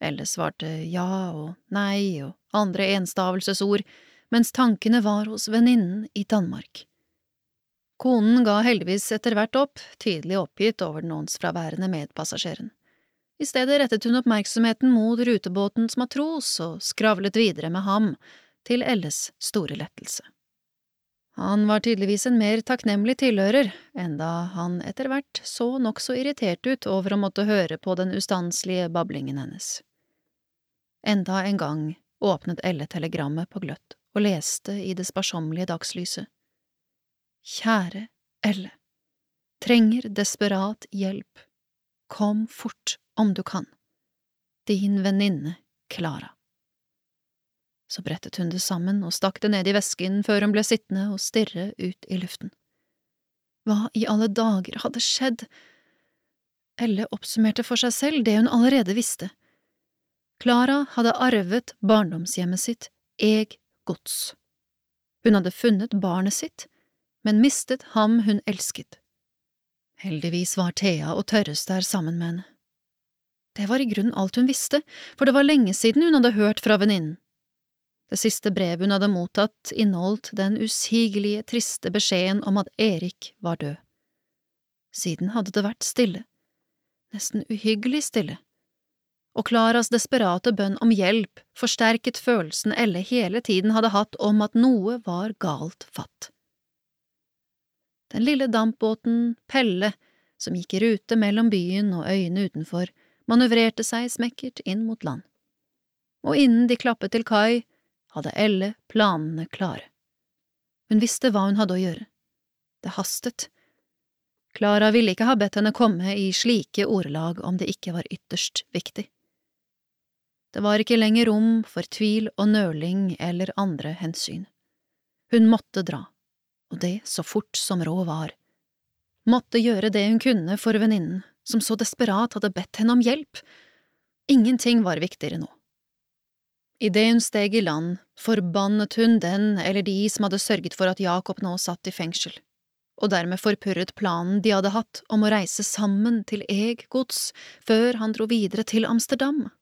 Elle svarte ja og nei og andre enstavelsesord, mens tankene var hos venninnen i Danmark. Konen ga heldigvis etter hvert opp, tydelig oppgitt over den åndsfraværende medpassasjeren. I stedet rettet hun oppmerksomheten mot rutebåtens matros og skravlet videre med ham, til Elles store lettelse. Han var tydeligvis en mer takknemlig tilhører, enda han etter hvert så nokså irritert ut over å måtte høre på den ustanselige bablingen hennes. Enda en gang åpnet Elle telegrammet på gløtt og leste i det sparsommelige dagslyset. Kjære Elle, trenger desperat hjelp. Kom fort om du kan. Din venninne Klara. Så brettet hun det sammen og stakk det ned i vesken før hun ble sittende og stirre ut i luften. Hva i alle dager hadde skjedd? Elle oppsummerte for seg selv det hun allerede visste. Klara hadde arvet barndomshjemmet sitt, Eg Gods. Hun hadde funnet barnet sitt, men mistet ham hun elsket. Heldigvis var Thea og Tørres der sammen med henne. Det var i grunnen alt hun visste, for det var lenge siden hun hadde hørt fra venninnen. Det siste brevet hun hadde mottatt inneholdt den usigelige, triste beskjeden om at Erik var død. Siden hadde det vært stille, nesten uhyggelig stille, og Klaras desperate bønn om hjelp forsterket følelsen Elle hele tiden hadde hatt om at noe var galt fatt. Den lille dampbåten Pelle, som gikk i rute mellom byen og øyene utenfor, manøvrerte seg smekkert inn mot land. Og innen de klappet til kai, hadde Elle planene klare. Hun visste hva hun hadde å gjøre. Det hastet. Klara ville ikke ha bedt henne komme i slike ordelag om det ikke var ytterst viktig. Det var ikke lenger rom for tvil og nøling eller andre hensyn. Hun måtte dra, og det så fort som råd var. Måtte gjøre det hun kunne for venninnen, som så desperat hadde bedt henne om hjelp. Ingenting var viktigere nå. Idet hun steg i land, forbannet hun den eller de som hadde sørget for at Jakob nå satt i fengsel, og dermed forpurret planen de hadde hatt om å reise sammen til Eg Gods før han dro videre til Amsterdam.